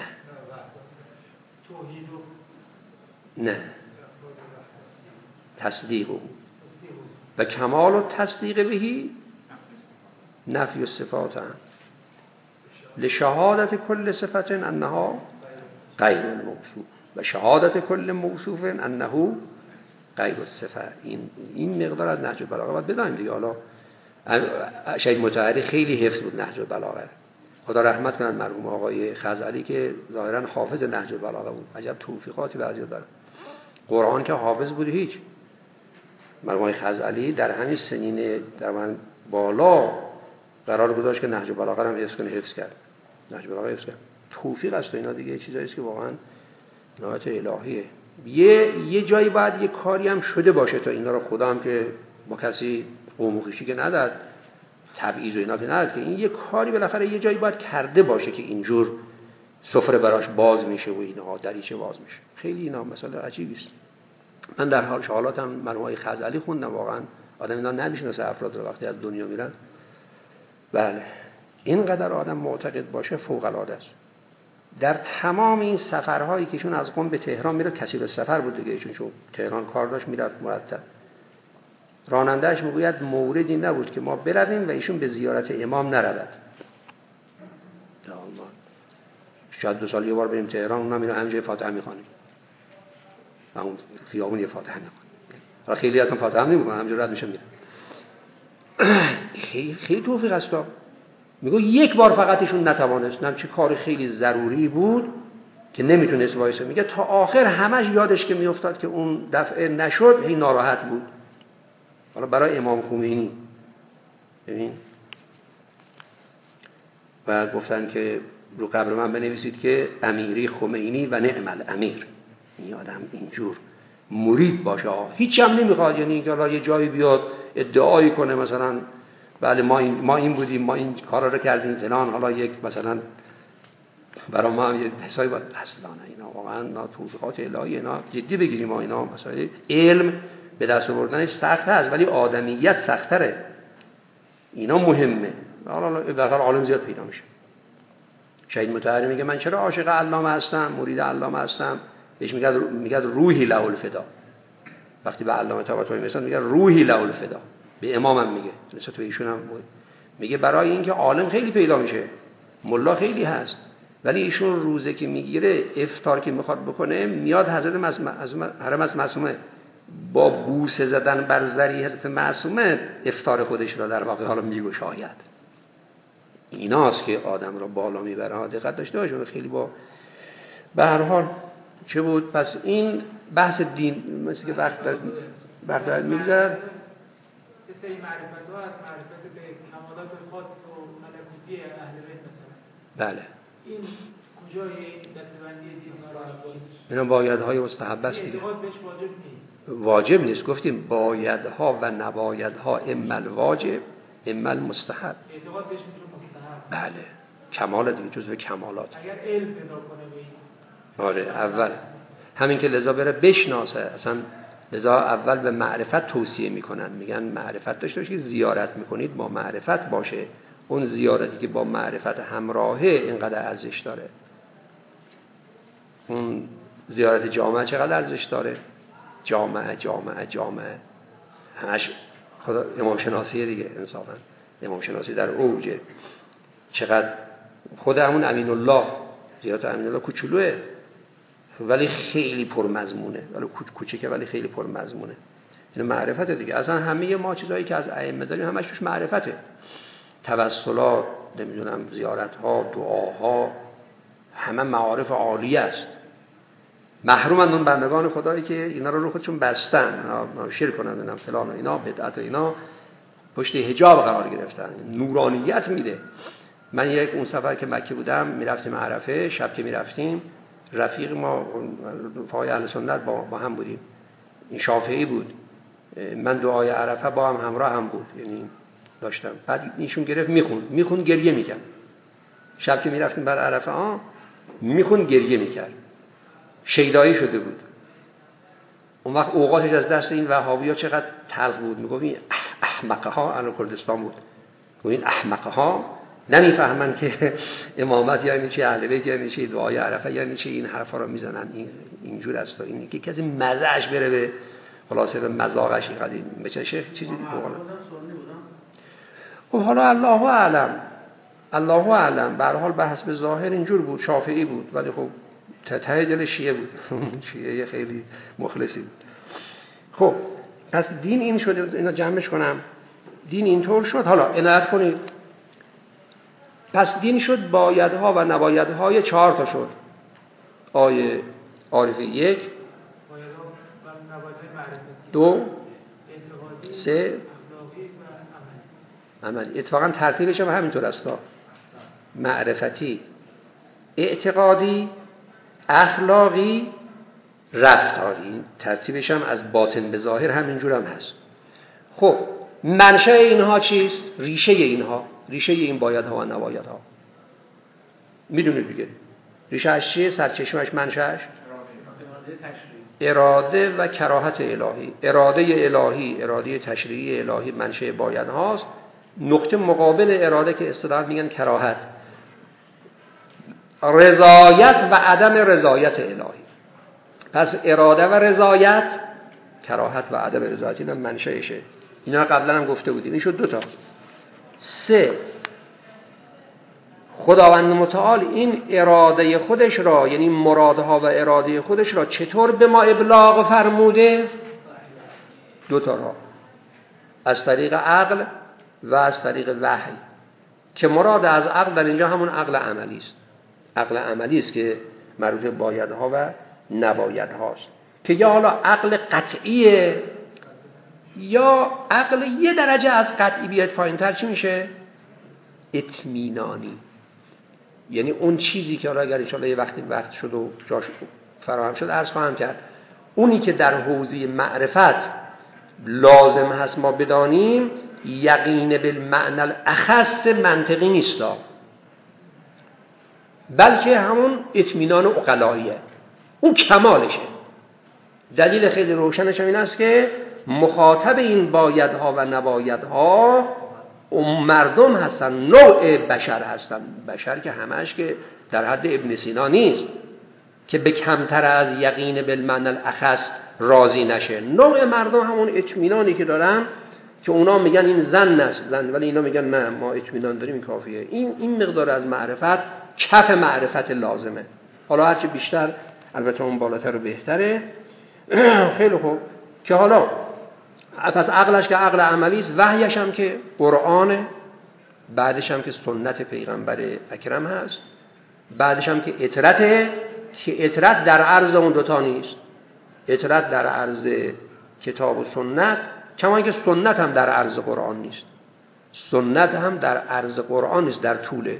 Speaker 1: نه تصدیق او و کمال و تصدیق بهی نفی الصفات هم لشهادت کل صفت انها غیر الموصوف و شهادت کل موصوف انه غیر الصفه. این این مقدار از نهج البلاغه باید بدانیم دیگه. حالا شیخ مطهری خیلی حفظ بود نهج البلاغه، خدا رحمت کنه مرحوم آقای خزعلی که ظاهرا حافظ نهج البلاغه بود. عجب توفیقاتی بعضیا داره. قرآن که حافظ بود هیچ. مرحوم آقای خزعلی در همین سنین در من بالا قرار گذاشت که نهج البلاغه رو حفظ کنه، حفظ کرد. نهج البلاغه حفظ کرد. توفیق است و اینا دیگه چیزایی است که واقعا عنایت الهیه. یه یه جایی باید یه کاری هم شده باشه تا اینا رو خدا هم که با کسی قوم و خویشی که نداد، تبعیض و اینا که نداد، که این یه کاری بالاخره یه جایی باید کرده باشه که اینجور سفره براش باز میشه و اینا دریچه باز میشه. خیلی اینا مسئله عجیبی است. من در حال حالاتم مرحوم خزعلی خوندم، واقعا آدم اینا نمیشناسه افراد رو وقتی از دنیا میرن. بله اینقدر آدم معتقد باشه فوق العاده است. در تمام این سفرهایی که ایشون از قم به تهران میره، کسی به سفر بود دیگه، ایشون چون تهران کار داشت میرفت مرتب، رانندهش میگوید موردی نبود که ما برویم و ایشون به زیارت امام نرود. یا الله، شاید دو سال یه بار بریم تهران، اونا میره همینجا فاتحه میخوانیم، همون خیابون یه فاتحه میخوانیم. حالا خیلی اصلا فاتحه نمیخونن، همینجا رد میشن میرن. خیلی خیلی توفیق است. میگه یک بار فقط ایشون نتوانست، نم چه کار خیلی ضروری بود که نمیتونست وایسه. میگه تا آخر همش یادش که میافتاد که اون دفعه نشد، هی ناراحت بود. حالا برای امام خمینی ببین، و گفتن که رو قبر من بنویسید که امیری خمینی و نعم الامیر. این آدم اینجور مرید باشه، هیچ هم نمیخواد، یعنی اینکه حالا یه جایی بیاد ادعایی کنه مثلا بله ما این ما این بودیم، ما این کارا رو کردیم فلان، حالا یک مثلا برای ما هم یه حسابی باید اصلا اینا واقعا نا توفیقات الهی، اینا جدی بگیریم. ما اینا مثلا علم به دست آوردنش سخت است ولی آدمیت سخت‌تره. اینا مهمه. حالا بخاطر عالم زیاد پیدا میشه. شهید مطهری میگه من چرا عاشق علامه هستم، مرید علامه هستم؟ بهش میگه میگه روحی له الفدا. وقتی به علامه طباطبایی میرسن میگه روحی له الفدا. به امامم میگه، نسبت به ایشون هم میگه برای اینکه عالم خیلی پیدا میشه، ملا خیلی هست، ولی ایشون روزه که میگیره افطار که میخواد بکنه میاد حضرت حرم از معصومه با بوسه زدن بر ذری حضرت معصومه افطار خودش را در واقع حالا میگشاید. ایناست که آدم را بالا میبره. دقت داشته باشید. خیلی با به هر حال چه بود. پس این بحث دین مثل که وقت وقت دارد میگذر.
Speaker 3: سری معرفت ها از معرفت به کمالات خاص و ملکوتی اهل بیت مثلا.
Speaker 1: بله.
Speaker 3: این کجای این دستبندی دینا را
Speaker 1: اینا بایدهای مستحب است.
Speaker 3: اعتقاد بهش واجب نیست.
Speaker 1: واجب نیست. گفتیم بایدها و نبایدها اما الواجب اما المستحب.
Speaker 3: اعتقاد بهش میشه مستحب.
Speaker 1: بله. کمال دیگه جزو کمالات.
Speaker 3: اگر علم پیدا کنه به این.
Speaker 1: آره اول همین که لذا بره بشناسه. اصلا لذا اول به معرفت توصیه میکنن، میگن معرفت داشته باشید، زیارت میکنید با معرفت باشه. اون زیارتی که با معرفت همراهه اینقدر ارزش داره. اون زیارت جامعه چقدر ارزش داره؟ جامعه جامعه جامعه همش خدا امام شناسی دیگه. انصافا امام شناسی در اوجه. چقدر خود همون امین الله، زیارت امین الله کوچولوئه ولی خیلی پرمضمونه، ولی کوچیکه ولی خیلی پرمضمونه. این معرفت دیگه. اصلا همه ما چیزایی که از ائمه داریم همش توش معرفته. توسلات، نمیدونم زیارت ها، دعاها، همه معارف عالی است. محرومند اون بندگان خدایی که اینا رو رو خودشون بستن، اینا شرک کنن، اینا فلان و اینا بدعت و اینا پشت حجاب قرار گرفتن. نورانیت میده. من یک اون سفر که مکه بودم میرفتیم عرفه، شب که میرفتیم رفیق ما رفقای اهل سنت با, با هم بودیم. این شافعی بود. من دعای عرفه با هم همراه هم بود. یعنی داشتم. بعد ایشون گرفت میخون میخون گریه میکرد. شب که میرفتیم بر عرفه ها میخون گریه میکرد. شیدایی شده بود. اون وقت اوقاتش از دست این وهابی‌ها چقدر تلخ بود. میگفت این احمقه ها الان کردستان بود. این احمقه ها نمیفهمن که امامت یعنی چی، اهل بیت یعنی چی، دعای عرفه یعنی چی، این حرفا رو میزنن. این اینجور است. این که کسی مزهش بره به خلاصه به مذاقش قدیم مثل شیخ چیزی بگم. خب حالا الله اعلم الله اعلم. به هر حال به حسب ظاهر اینجور بود. شافعی بود ولی خب ته دل شیعه بود. شیعه خیلی مخلصی بود. خب پس دین این شده. اینا جمعش کنم. دین اینطور شد. حالا عنایت کنید. پس دین شد بایدها و نبایدهای چهار تا شد. آیه عارفه یک، دو، سه، عملی. اتفاقا ترتیبش هم همینطور است. معرفتی، اعتقادی، اخلاقی، رفتاری. ترتیبش هم از باطن به ظاهر همینجور هم هست. خب منشأ اینها چیست؟ ریشه اینها، ریشه این بایدها و نبایدها میدونید دیگه. ریشه اش چیه؟ سرچشمش، منشأش اراده و کراهت الهی. اراده الهی، اراده تشریعی الهی منشأ بایدهاست. نقطه مقابل اراده که اصطلاحاً میگن کراهت، رضایت و عدم رضایت الهی. پس اراده و رضایت، کراهت و عدم رضایت، اینا منشأشه. اینا قبلا هم گفته بودیم. این شد دو تا. سه، خداوند متعال این اراده خودش را، یعنی مرادها و اراده خودش را چطور به ما ابلاغ فرموده؟ دو تا را، از طریق عقل و از طریق وحی. که مراد از عقل در اینجا همون عقل عملی است. عقل عملی است که مربوط به بایدها و نبایدهاست. که یا حالا عقل قطعیه یا عقل یه درجه از قطعی بیاد پایین‌تر چی میشه؟ اطمینانی. یعنی اون چیزی که حالا اگر ان شاءالله یه وقتی وقت شد و جاش فراهم شد عرض خواهم کرد، اونی که در حوزه معرفت لازم هست ما بدانیم، یقین بالمعنى الاخص منطقی نیست، بلکه همون اطمینان عقلاییه. اون کمالشه. دلیل خیلی روشنش این است که مخاطب این بایدها و نبایدها اون مردم هستن، نوع بشر هستن. بشر که همش که در حد ابن سینا نیست که به کمتر از یقین بالمعنى الاخص راضی نشه. نوع مردم همون اطمینانی که دارن که اونا میگن این ظن است، ظن، ولی اینا میگن نه ما اطمینان داریم، این کافیه. این این مقدار از معرفت کف معرفت لازمه. حالا هرچی بیشتر البته اون بالاتر و بهتره. خیلی خوب. که حالا پس عقلش که عقل عملی است، وحیش هم که قرآن، بعدش هم که سنت پیغمبر اکرم هست، بعدش هم که اطرته، که اطرت در عرض اون دوتا نیست. اطرت در عرض کتاب و سنت، کما اینکه سنت هم در عرض قرآن نیست. سنت هم در عرض قرآن نیست، در طوله.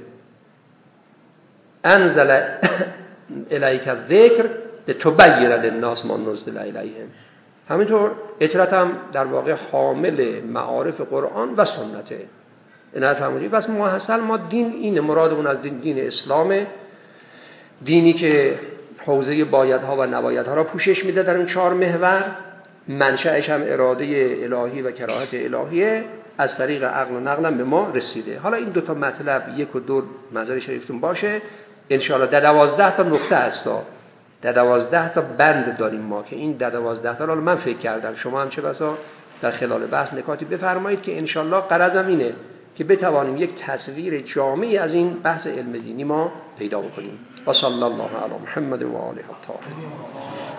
Speaker 1: انزل الیک الذکر لتبین للناس ما نزل الیهم. همینطور اطرت هم در واقع حامل معارف قرآن و سنته. اینا فهمیدید؟ پس محصل ما دین اینه، مرادمون از دین دین اسلامه، دینی که حوزه بایدها و نبایدها را پوشش میده در این چهار محور. منشأش هم اراده الهی و کراهت الهیه، از طریق عقل و نقل هم به ما رسیده. حالا این دو تا مطلب یک و دو نظر شریفتون باشه ان شاء الله. در دوازده تا نقطه است، در دوازده تا بند داریم ما که این در دوازده تا رو من فکر کردم، شما هم چه بسا در خلال بحث نکاتی بفرمایید که ان شاء الله غرضم اینه که بتوانیم یک تصویر جامعی از این بحث علم دینی ما پیدا بکنیم. و صلی الله علی محمد و آله الطاهرین.